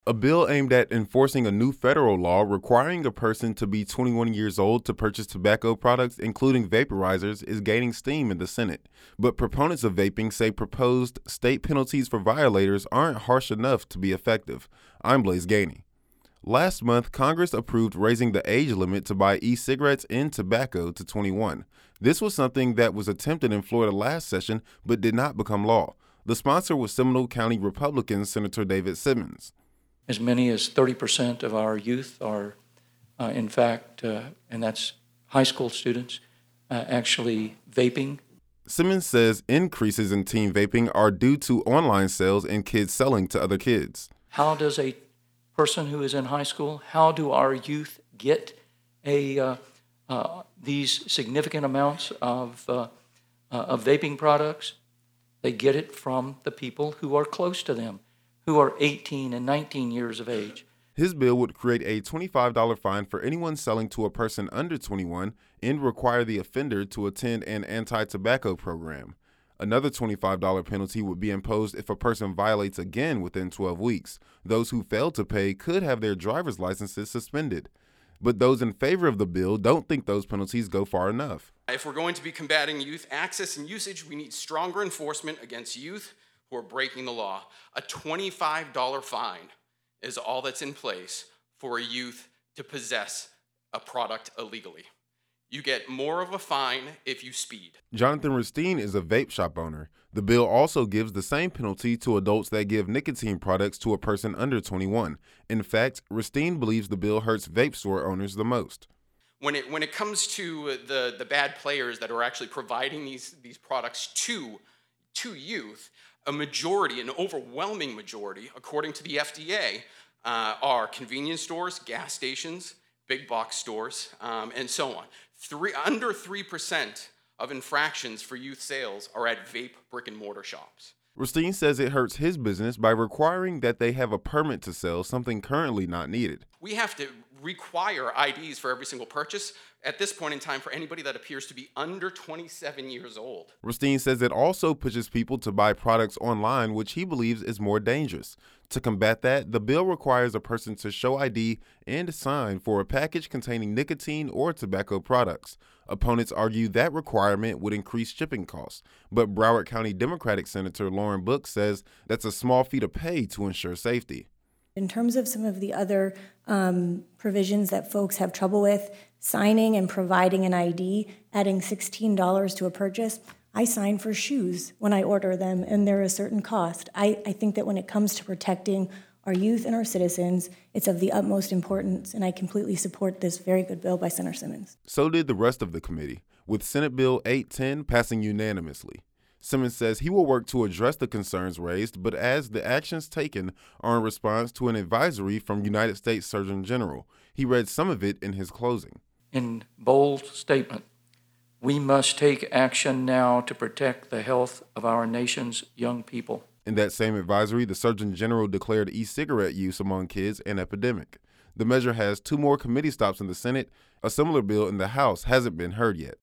A bill aimed at enforcing a new federal law requiring a person to be 21 years old to purchase tobacco products, including vaporizers, is gaining steam in the Senate. But proponents of vaping say proposed state penalties for violators aren't harsh enough to be effective. I'm Blaze Gainey. Last month, Congress approved raising the age limit to buy e-cigarettes and tobacco to 21. This was something that was attempted in Florida last session but did not become law. The sponsor was Seminole County Republican Senator David Simmons. As many as 30% of our youth are, in fact, and that's high school students, actually vaping. Simmons says increases in teen vaping are due to online sales and kids selling to other kids. How does a person who is in high school, how do our youth get these significant amounts of vaping products? They get it from the people who are close to them, who are 18 and 19 years of age. His bill would create a $25 fine for anyone selling to a person under 21 and require the offender to attend an anti-tobacco program. Another $25 penalty would be imposed if a person violates again within 12 weeks. Those who fail to pay could have their driver's licenses suspended. But those in favor of the bill don't think those penalties go far enough. If we're going to be combating youth access and usage, we need stronger enforcement against youth who are breaking the law. A $25 fine is all that's in place for a youth to possess a product illegally. You get more of a fine if you speed. Jonathan Rustine is a vape shop owner. The bill also gives the same penalty to adults that give nicotine products to a person under 21. In fact, Rustine believes the bill hurts vape store owners the most. When it comes to the bad players that are actually providing these products to youth, a majority, an overwhelming majority, according to the FDA, are convenience stores, gas stations, big box stores, and so on. Under 3% of infractions for youth sales are at vape brick and mortar shops. Rustine says it hurts his business by requiring that they have a permit to sell, something currently not needed. We have to require IDs for every single purchase at this point in time for anybody that appears to be under 27 years old. Rustine says it also pushes people to buy products online, which he believes is more dangerous. To combat that, the bill requires a person to show ID and sign for a package containing nicotine or tobacco products. Opponents argue that requirement would increase shipping costs, but Broward County Democratic Senator Lauren Book says that's a small fee to pay to ensure safety. In terms of some of the other provisions that folks have trouble with, signing and providing an ID, adding $16 to a purchase, I sign for shoes when I order them, and they're a certain cost. I think that when it comes to protecting our youth and our citizens, it's of the utmost importance, and I completely support this very good bill by Senator Simmons. So did the rest of the committee, with Senate Bill 810 passing unanimously. Simmons says he will work to address the concerns raised, but as the actions taken are in response to an advisory from United States Surgeon General. He read some of it in his closing. In bold statement, we must take action now to protect the health of our nation's young people. In that same advisory, the Surgeon General declared e-cigarette use among kids an epidemic. The measure has 2 more committee stops in the Senate. A similar bill in the House hasn't been heard yet.